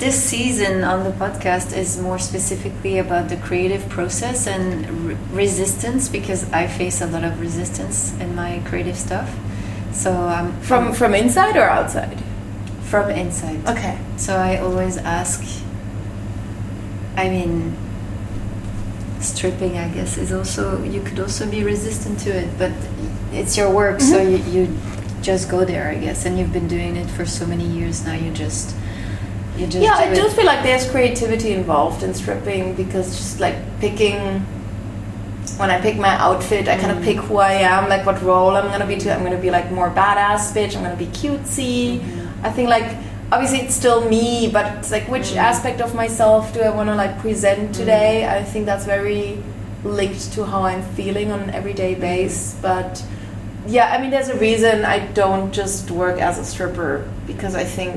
this season on the podcast is more specifically about the creative process and resistance, because I face a lot of resistance in my creative stuff. So from inside or outside? From inside. Okay. So I always ask. I mean, stripping, I guess, is also, you could also be resistant to it, but it's your work, so you just go there, I guess, and you've been doing it for so many years now. You just yeah, I do feel like there's creativity involved in stripping, because just like when I pick my outfit, I kind of pick who I am, like what role I'm gonna be to. I'm gonna be like more badass bitch, I'm gonna be cutesy. I think like obviously it's still me, but it's like which aspect of myself do I want to like present today? I think that's very linked to how I'm feeling on an everyday basis. But yeah, I mean, there's a reason I don't just work as a stripper, because I think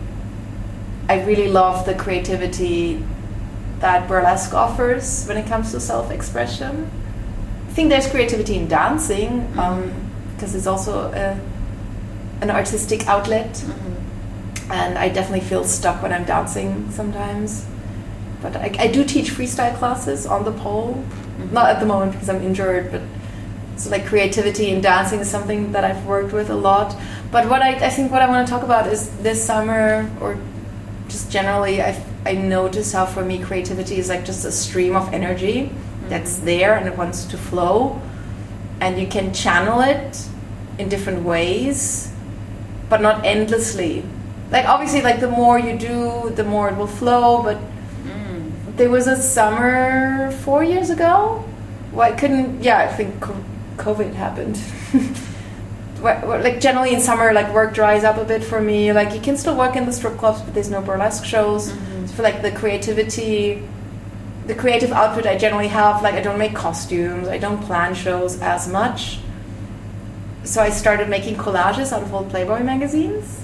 I really love the creativity that burlesque offers when it comes to self-expression. I think there's creativity in dancing, because it's also an artistic outlet. And I definitely feel stuck when I'm dancing sometimes. But I do teach freestyle classes on the pole. Not at the moment because I'm injured, but so like creativity in dancing is something that I've worked with a lot. But what I think what I want to talk about is this summer, or just generally, I notice how for me creativity is like just a stream of energy that's there and it wants to flow. And you can channel it in different ways, but not endlessly. Like obviously, like the more you do, the more it will flow. But there was a summer 4 years ago where I couldn't. Yeah, I think COVID happened. Like generally in summer, like work dries up a bit for me. Like you can still work in the strip clubs, but there's no burlesque shows. So for like the creative output I generally have, like I don't make costumes, I don't plan shows as much. So I started making collages out of old Playboy magazines.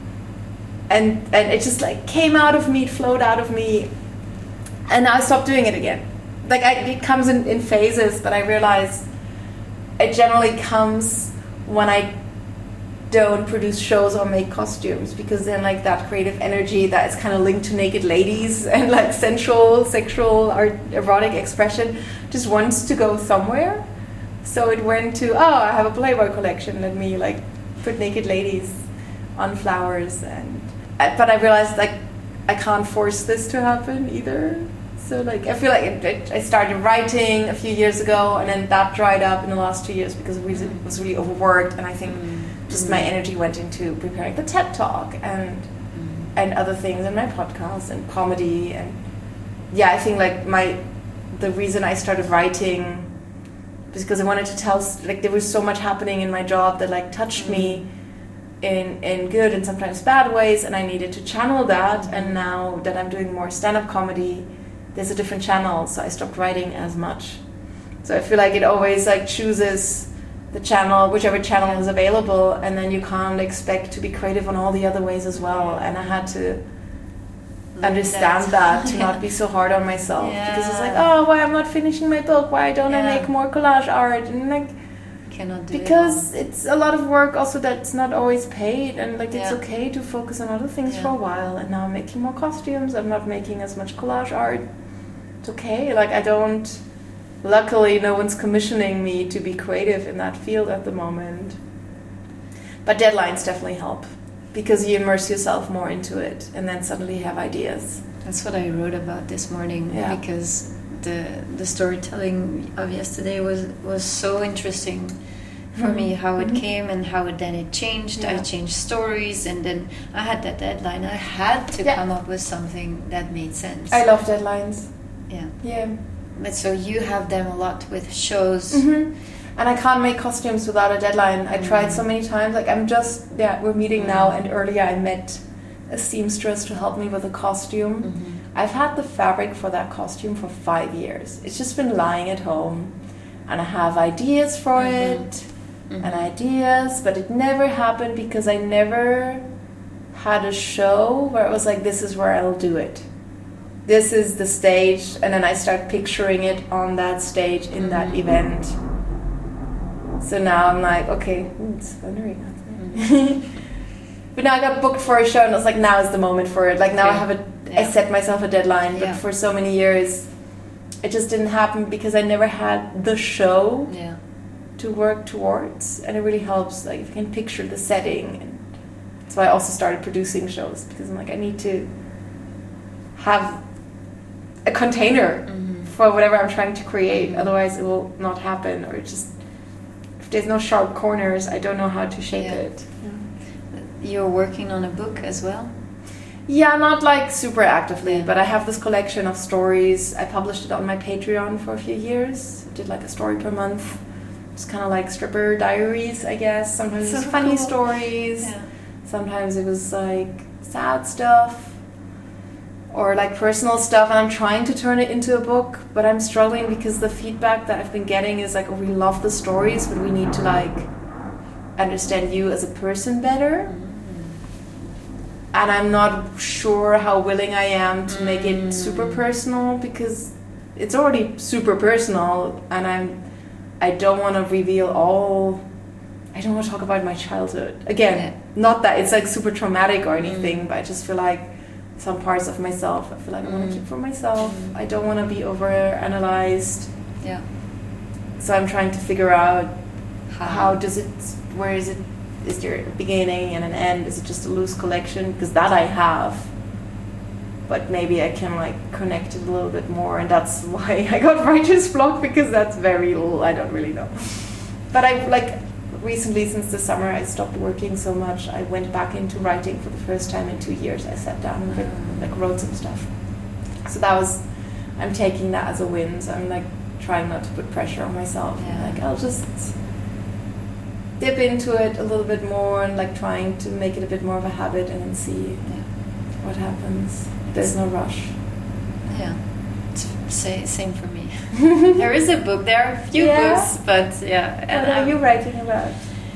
And it just like came out of me, it flowed out of me, and now I stopped doing it again. Like it comes in phases, but I realize it generally comes when I don't produce shows or make costumes, because then like that creative energy that is kind of linked to naked ladies and like sensual, sexual, or erotic expression just wants to go somewhere. So it went to, I have a Playboy collection, let me like put naked ladies on flowers. But I realized like I can't force this to happen either. So like I feel like I started writing a few years ago, and then that dried up in the last 2 years because it was really overworked, and I think just my energy went into preparing the TED Talk and other things, and my podcast and comedy. And yeah, I think like the reason I started writing was because I wanted to tell, like there was so much happening in my job that like touched me in good and sometimes bad ways, and I needed to channel that. And now that I'm doing more stand-up comedy, there's a different channel, so I stopped writing as much. So I feel like it always like chooses the channel, whichever channel is available, and then you can't expect to be creative on all the other ways as well. And I had to understand that to not be so hard on myself, because it's like, why I'm not finishing my book, why don't I make more collage art, and like cannot do because it's a lot of work also that's not always paid, and like it's okay to focus on other things for a while. And now I'm making more costumes, I'm not making as much collage art. It's okay, like luckily no one's commissioning me to be creative in that field at the moment. But deadlines definitely help, because you immerse yourself more into it and then suddenly you have ideas. That's what I wrote about this morning, because the storytelling of yesterday was so interesting for me, how it came and how it changed. I changed stories, and then I had that deadline. I had to come up with something that made sense. I love deadlines. Yeah. But so you have them a lot with shows. And I can't make costumes without a deadline. I tried so many times. Like we're meeting now, and earlier I met a seamstress to help me with a costume. I've had the fabric for that costume for 5 years. It's just been lying at home, and I have ideas for it and ideas, but it never happened because I never had a show where it was like, this is where I'll do it. This is the stage, and then I start picturing it on that stage in that event. So now I'm like, okay, it's thundering. But now I got booked for a show, and I was like, now is the moment for it. Like now I have I set myself a deadline, but for so many years it just didn't happen because I never had the show to work towards, and it really helps like if you can picture the setting. And that's why I also started producing shows, because I'm like, I need to have a container for whatever I'm trying to create, otherwise it will not happen, or it just, if there's no sharp corners, I don't know how to shape it. You're working on a book as well? Yeah, not like super actively, but I have this collection of stories. I published it on my Patreon for a few years. I did like a story per month. It's kind of like stripper diaries, I guess. Sometimes it's funny stories. Sometimes it was like sad stuff or like personal stuff, and I'm trying to turn it into a book, but I'm struggling because the feedback that I've been getting is like, oh, we love the stories, but we need to like understand you as a person better. And I'm not sure how willing I am to make it super personal, because it's already super personal, and I don't want to reveal all. I don't want to talk about my childhood. Again, not that it's like super traumatic or anything, but I just feel like some parts of myself, I feel like I want to keep for myself. I don't want to be over-analyzed. Yeah. So I'm trying to figure out how does it, where is it, is there a beginning and an end? Is it just a loose collection? Because that I have, but maybe I can like connect it a little bit more, and that's why I got writer's block, because that's very little. I don't really know. But I like recently, since the summer, I stopped working so much. I went back into writing for the first time in 2 years. I sat down and wrote some stuff. So that was, I'm taking that as a win. So I'm like trying not to put pressure on myself. Like I'll just dip into it a little bit more, and like trying to make it a bit more of a habit, and then see what happens. There's no rush. Yeah, it's same for me. There is a book. There are a few books, but And what are you writing about?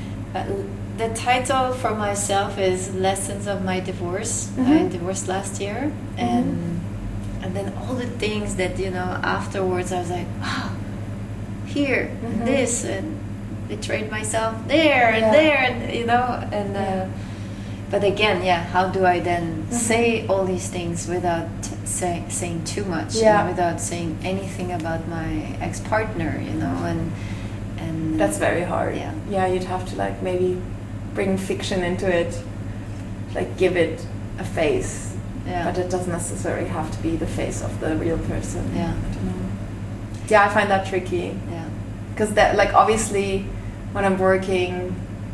The title for myself is Lessons of My Divorce. I divorced last year, and then all the things that, you know, afterwards I was like, wow, here and this, and betrayed myself there and there, and you know, and but again, how do I then say all these things without saying too much, and without saying anything about my ex-partner, you know, and that's very hard. You'd have to like maybe bring fiction into it, like give it a face, but it doesn't necessarily have to be the face of the real person. I don't know. I find that tricky. Because that, like, obviously when I'm working,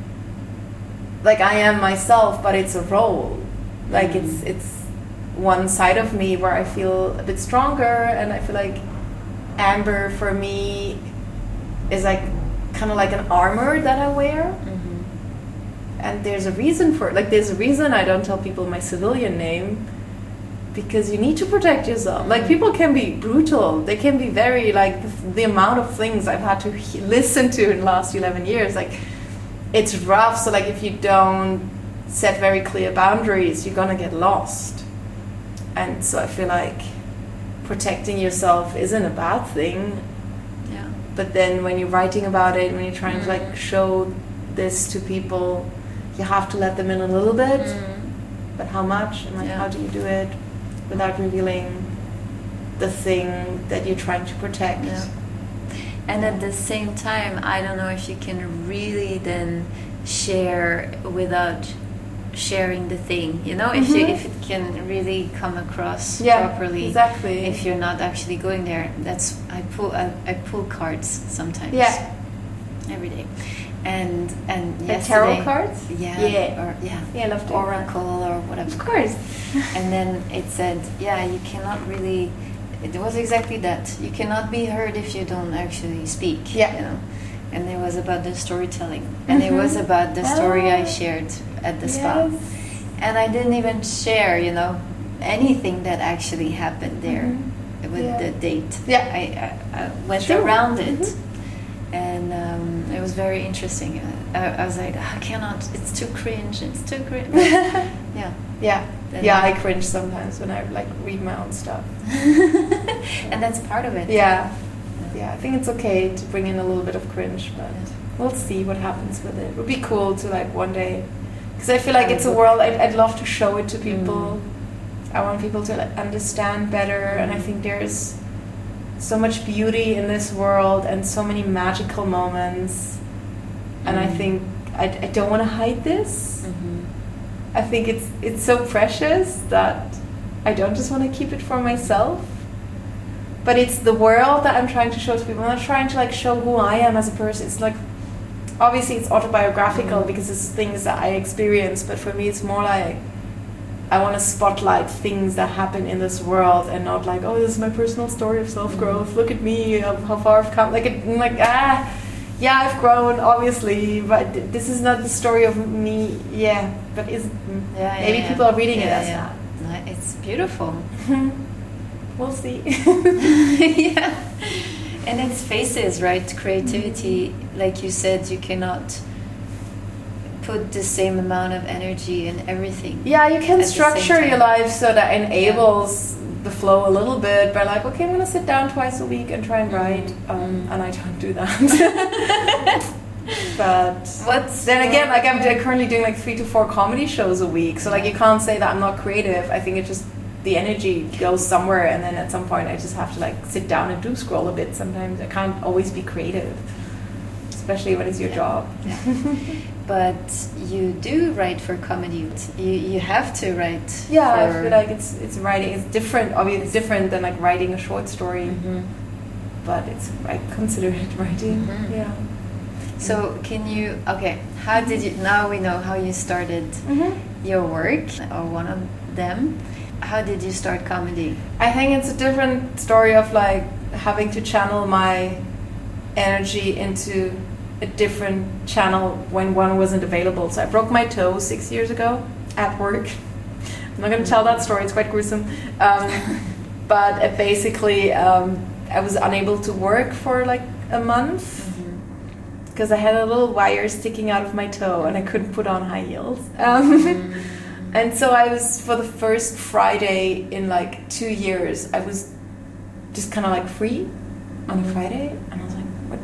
like I am myself, but it's a role. Like it's one side of me where I feel a bit stronger, and I feel like Amber for me is like kind of like an armor that I wear. And there's a reason for it. Like there's a reason I don't tell people my civilian name, because you need to protect yourself. Like people can be brutal. They can be very like the amount of things I've had to listen to in the last 11 years. Like it's rough. So like if you don't set very clear boundaries, you're gonna get lost. And so I feel like protecting yourself isn't a bad thing. But then when you're writing about it, when you're trying to like show this to people, you have to let them in a little bit. But how much? And like how do you do it without revealing the thing that you're trying to protect? And at the same time, I don't know if you can really then share without sharing the thing, you know, if it can really come across properly. Exactly. If you're not actually going there. That's I pull cards sometimes. Every day. And yesterday, tarot cards? I love Oracle or whatever. Of course. And then it said, you cannot really. It was exactly that. You cannot be heard if you don't actually speak. You know? And it was about the storytelling, and it was about the story I shared at the spa, and I didn't even share, you know, anything that actually happened there with the date. I went around it. And it was very interesting. I was like, I cannot. It's too cringe. It's too cringe. I cringe sometimes when I like read my own stuff. And that's part of it. I think it's okay to bring in a little bit of cringe, but we'll see what happens with it. It would be cool to like one day, because I feel like it's a world I'd love to show it to people. I want people to understand better, and I think there's so much beauty in this world and so many magical moments, and I think I don't want to hide this. I think it's so precious that I don't just want to keep it for myself, but it's the world that I'm trying to show to people. I'm not trying to like show who I am as a person. It's like, obviously it's autobiographical because it's things that I experience, but for me it's more like I want to spotlight things that happen in this world and not like, oh, this is my personal story of self-growth. Look at me, how far I've come. Yeah, I've grown, obviously, but this is not the story of me. Yeah, but maybe people are reading it as that. No, it's beautiful. We'll see. Yeah. And it's phases, right? Creativity, like you said, you cannot put the same amount of energy in everything. Yeah, you can structure your life so that enables the flow a little bit by like, okay, I'm going to sit down twice a week and try and write, and I don't do that. But then again, like I'm currently doing like 3 to 4 comedy shows a week, so like you can't say that I'm not creative. I think it just, the energy goes somewhere, and then at some point I just have to like sit down and doom scroll a bit. Sometimes I can't always be creative, especially when it's your job. But you do write for comedy. You have to write. Yeah, I feel like it's writing. It's different. Obviously, it's different than like writing a short story. But I consider it writing. Yeah. So can you? Okay. How did you? Now we know how you started your work, or one of them. How did you start comedy? I think it's a different story of like having to channel my energy into a different channel when one wasn't available. So I broke my toe 6 years ago at work. I'm not going to tell that story, it's quite gruesome. But basically I was unable to work for like a month because I had a little wire sticking out of my toe and I couldn't put on high heels. And so I was, for the first Friday in like 2 years, I was just kind of like free on a Friday, and I was like, what?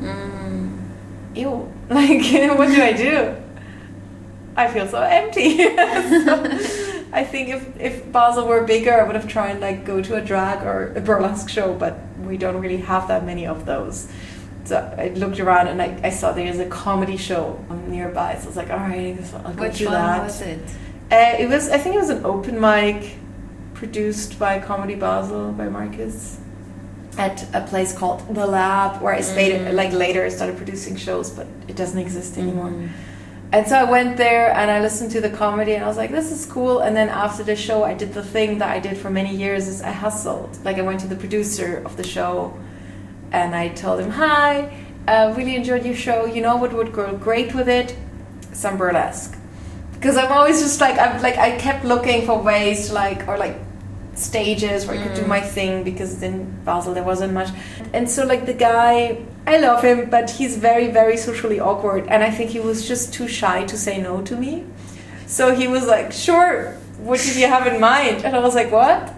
Ew, like, what do I do? I feel so empty. So I think if Basel were bigger, I would have tried like go to a drag or a burlesque show, but we don't really have that many of those. So I looked around and I saw there's a comedy show nearby, so I was like, all right, I'll go to that. Which one was it? I think it was an open mic produced by Comedy Basel, by Marcus, at a place called The Lab, where I stayed, like later started producing shows, but it doesn't exist anymore. And so I went there and I listened to the comedy and I was like, this is cool. And then after the show, I did the thing that I did for many years, is I hustled. Like I went to the producer of the show and I told him, hi, really enjoyed your show. You know what would go great with it? Some burlesque. Because I'm always just like, I kept looking for ways to like, or like stages where I could do my thing, because in Basel there wasn't much. And so like the guy, I love him, but he's very, very socially awkward. And I think he was just too shy to say no to me. So he was like, sure, what did you have in mind? And I was like, what?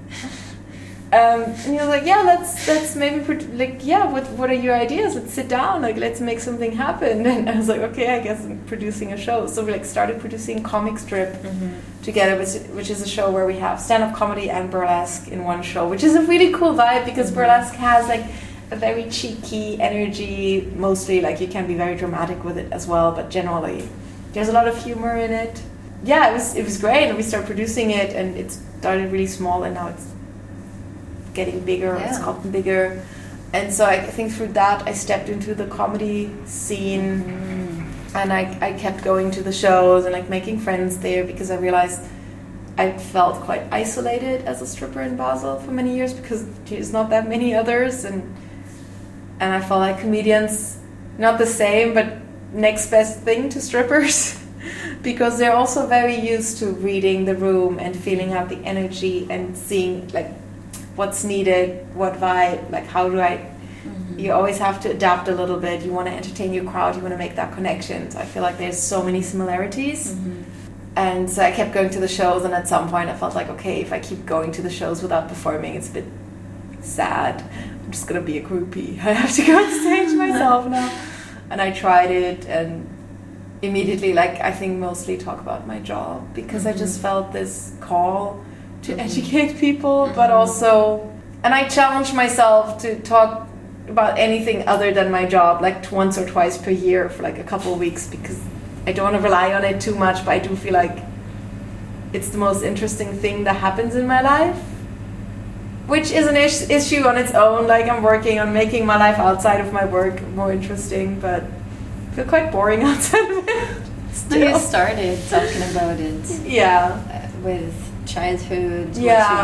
And he was like, yeah, let's maybe, like, yeah, what are your ideas? Let's sit down, like, let's make something happen. And I was like, okay, I guess I'm producing a show. So we like started producing Comic Strip together, which is a show where we have stand-up comedy and burlesque in one show, which is a really cool vibe, because burlesque has like a very cheeky energy, mostly. Like you can be very dramatic with it as well, but generally there's a lot of humor in it. Yeah, it was great, and we started producing it, and it started really small, and now it's getting bigger. It's gotten bigger. And so I think through that I stepped into the comedy scene, and I kept going to the shows and like making friends there, because I realized I felt quite isolated as a stripper in Basel for many years, because there's not that many others, and I felt like comedians, not the same, but next best thing to strippers. Because they're also very used to reading the room and feeling out the energy and seeing like what's needed, what vibe, like how do I... You always have to adapt a little bit. You want to entertain your crowd, you want to make that connection. So I feel like there's so many similarities. And so I kept going to the shows, and at some point I felt like, okay, if I keep going to the shows without performing, it's a bit sad. I'm just going to be a groupie. I have to go on stage myself now. And I tried it, and immediately, like, I think mostly talk about my job, because I just felt this call to educate people, but also, and I challenge myself to talk about anything other than my job, like once or twice per year for like a couple of weeks, because I don't want to rely on it too much, but I do feel like it's the most interesting thing that happens in my life, which is an issue on its own. Like, I'm working on making my life outside of my work more interesting, but I feel quite boring outside of it. Still. You started talking about it. Yeah. With childhood.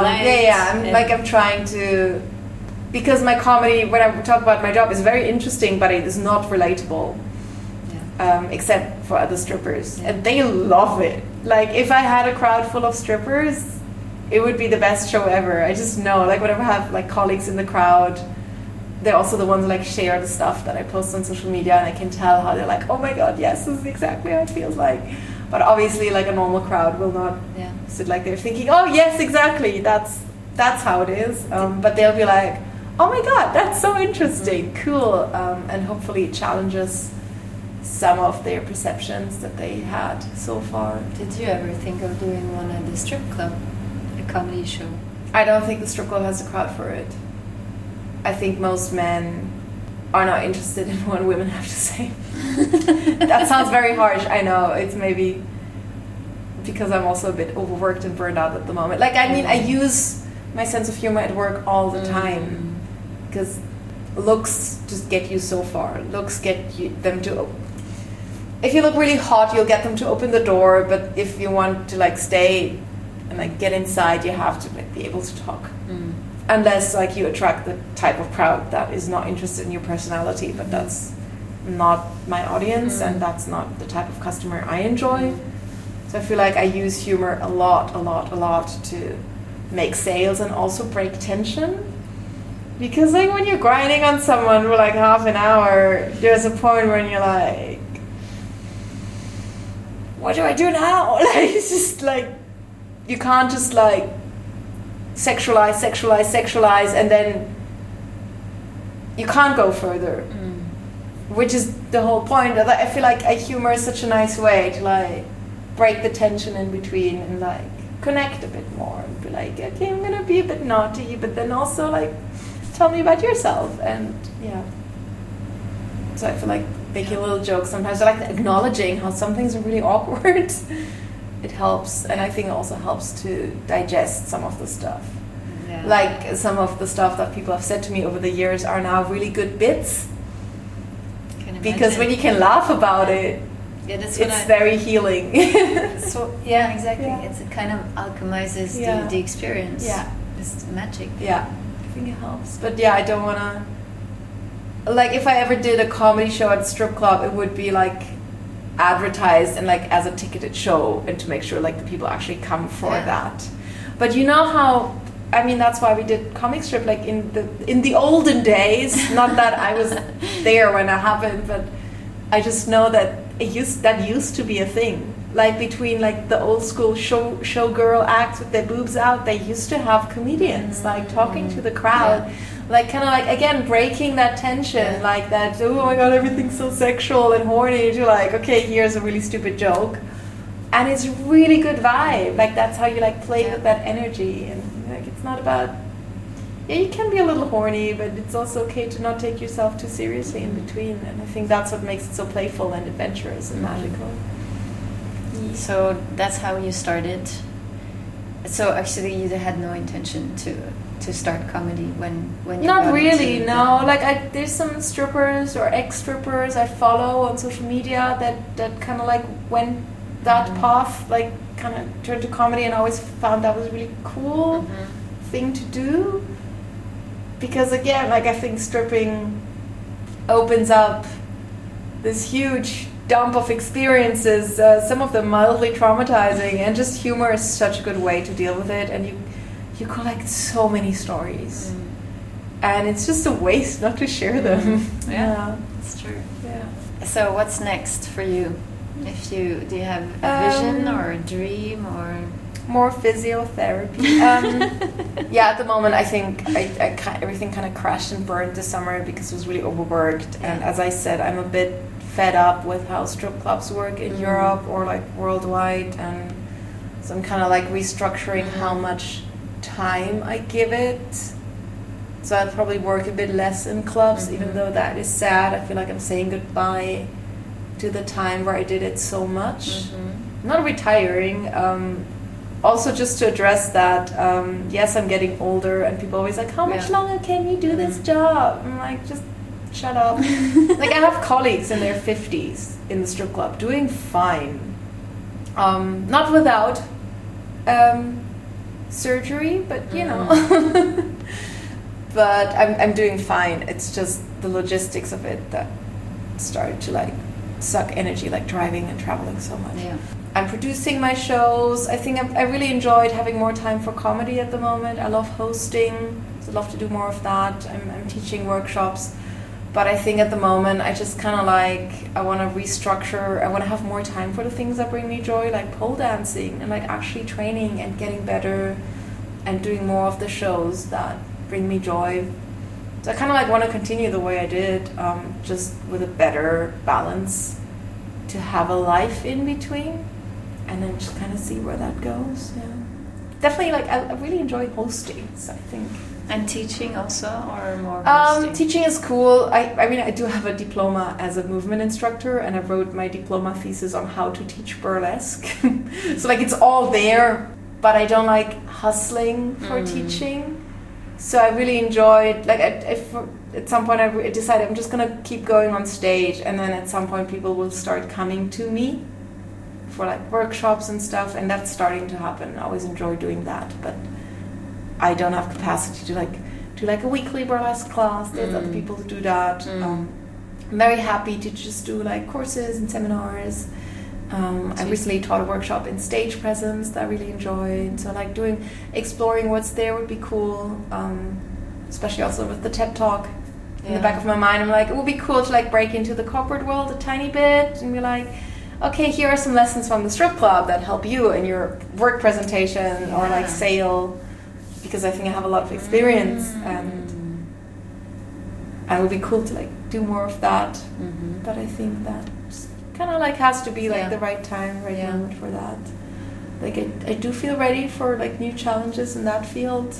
I'm trying to, because my comedy, when I talk about my job, is very interesting, but it is not relatable. Except for other strippers, and they love it. Like, if I had a crowd full of strippers, it would be the best show ever. I just know, like, whenever I have like colleagues in the crowd, they're also the ones who like share the stuff that I post on social media, and I can tell how they're like, oh my god, yes, this is exactly how it feels like. But obviously, like, a normal crowd will not sit like they're thinking, oh yes, exactly, that's how it is. But they'll be like, oh my god, that's so interesting, cool, and hopefully it challenges some of their perceptions that they had so far. Did you ever think of doing one at the strip club, a comedy show? I don't think the strip club has a crowd for it. I think most men are not interested in what women have to say. That sounds very harsh, I know. It's maybe because I'm also a bit overworked and burned out at the moment. Like, I mean, I use my sense of humor at work all the time, because looks just get you so far. Looks get them to... If you look really hot, you'll get them to open the door, but if you want to like stay and like get inside, you have to like be able to talk. Unless like you attract the type of crowd that is not interested in your personality, but that's not my audience, and that's not the type of customer I enjoy. So I feel like I use humor a lot to make sales and also break tension. Because like when you're grinding on someone for like half an hour, there's a point when you're like, what do I do now? Like, it's just like, you can't just like sexualize, and then you can't go further. Which is the whole point. I feel like humor is such a nice way to like break the tension in between and like connect a bit more and be like, okay, I'm gonna be a bit naughty, but then also like tell me about yourself. And so I feel like making little jokes sometimes, I like acknowledging how some things are really awkward. It helps, and I think it also helps to digest some of the stuff. Like, some of the stuff that people have said to me over the years are now really good bits. Because when you can laugh about it, it's very healing. So exactly. It kind of alchemizes the experience. It's magic. I think it helps. But I don't want to... Like, if I ever did a comedy show at a strip club, it would be like advertised and like as a ticketed show, and to make sure like the people actually come for that. But you know how, I mean, that's why we did comic strip like in the olden days. Not that I was there when it happened, but I just know that that used to be a thing. Like, between like the old school showgirl acts with their boobs out, they used to have comedians like talking to the crowd. Like, kind of like, again, breaking that tension, like that, oh my god, everything's so sexual and horny, to like, okay, here's a really stupid joke. And it's a really good vibe. Like, that's how you like play with that energy. And like, it's not about, you can be a little horny, but it's also okay to not take yourself too seriously in between. And I think that's what makes it so playful and adventurous and magical. So that's how you started. So actually you had no intention to start comedy when you not really, no. Like, there's some strippers or ex-strippers I follow on social media that kind of like went that path, like kind of turned to comedy, and I always found that was a really cool thing to do. Because again, like, I think stripping opens up this huge dump of experiences, some of them mildly traumatizing, and just humor is such a good way to deal with it, and you collect so many stories, and it's just a waste not to share them. It's true. So what's next for you? Do you have a vision or a dream or more physiotherapy? At the moment I think everything kind of crashed and burned this summer because it was really overworked, and as I said, I'm a bit fed up with how strip clubs work in Europe or like worldwide, and so I'm kind of like restructuring how much time I give it. So I'll probably work a bit less in clubs, even though that is sad. I feel like I'm saying goodbye to the time where I did it so much. I'm not retiring. Also, just to address that, yes, I'm getting older, and people always like, how much longer can you do this job? I'm like, just shut up. Like, I have colleagues in their 50s in the strip club doing fine. Not without surgery, but you know. But I'm doing fine. It's just the logistics of it that started to like suck energy, like driving and traveling so much. Yeah. I'm producing my shows. I think I really enjoyed having more time for comedy at the moment. I love hosting. So I love to do more of that. I'm teaching workshops. But I think at the moment I just kind of like, I want to restructure. I want to have more time for the things that bring me joy, like pole dancing and like actually training and getting better and doing more of the shows that bring me joy. So I kind of like want to continue the way I did, just with a better balance to have a life in between, and then just kind of see where that goes. Yeah, definitely. Like I really enjoy hosting. So I think. And teaching also, or more hosting? Teaching is cool. I mean, I do have a diploma as a movement instructor, and I wrote my diploma thesis on how to teach burlesque. So like it's all there, but I don't like hustling for teaching. So I really enjoyed, like at some point I decided I'm just going to keep going on stage, and then at some point people will start coming to me for like workshops and stuff, and that's starting to happen. I always enjoy doing that, but I don't have capacity to do like a weekly burlesque class. There's other people who do that. I'm very happy to just do like courses and seminars. I recently taught a workshop in stage presence that I really enjoyed. So like exploring what's there would be cool. Especially also with the TED Talk in the back of my mind. I'm like, it would be cool to like break into the corporate world a tiny bit and be like, okay, here are some lessons from the strip club that help you in your work presentation or like sale, because I think I have a lot of experience and it would be cool to like do more of that. But I think that kind of like has to be like the right time, right moment for that. Like I do feel ready for like new challenges in that field,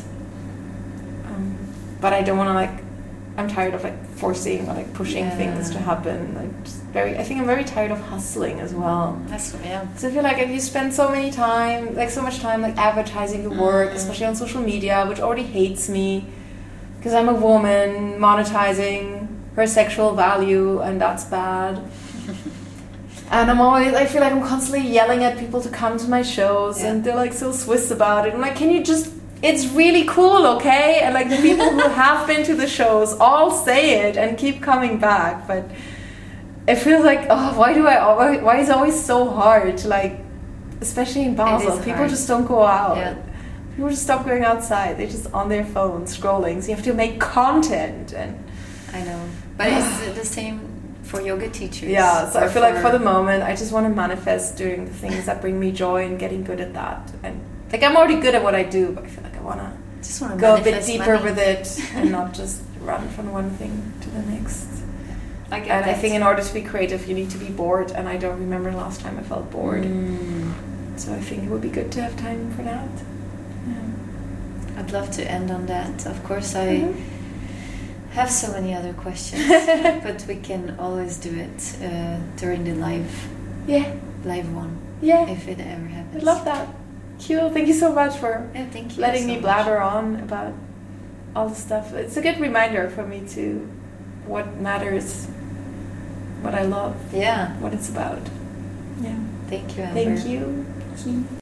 but I don't want to like. I'm tired of like forcing or like pushing things to happen. Like just I think I'm very tired of hustling as well. So I feel like if you spend so much time like advertising your work, especially on social media, which already hates me because I'm a woman monetizing her sexual value, and that's bad. And I feel like I'm constantly yelling at people to come to my shows, and they're like so Swiss about it. I'm like, can you just, it's really cool, okay? And like the people who have been to the shows all say it and keep coming back, but it feels like, oh, why is it always so hard to like, especially in Basel, people just don't go out. People just stop going outside. They're just on their phones scrolling. So you have to make content. And I know, but it's the same for yoga teachers. Yeah, so I feel like for the moment, I just want to manifest doing the things that bring me joy and getting good at that. And like I'm already good at what I do, but I feel like I want to go a bit deeper with it and not just run from one thing to the next. I think in order to be creative, you need to be bored, and I don't remember the last time I felt bored. So I think it would be good to have time for that. Yeah. I'd love to end on that. Of course, I have so many other questions, but we can always do it during the live one. Yeah, if it ever happens. I love that. Cool. Thank you so much for letting me blabber on about all the stuff. It's a good reminder for me to what matters, what I love, what it's about. Yeah. Thank you, Amber. Thank you.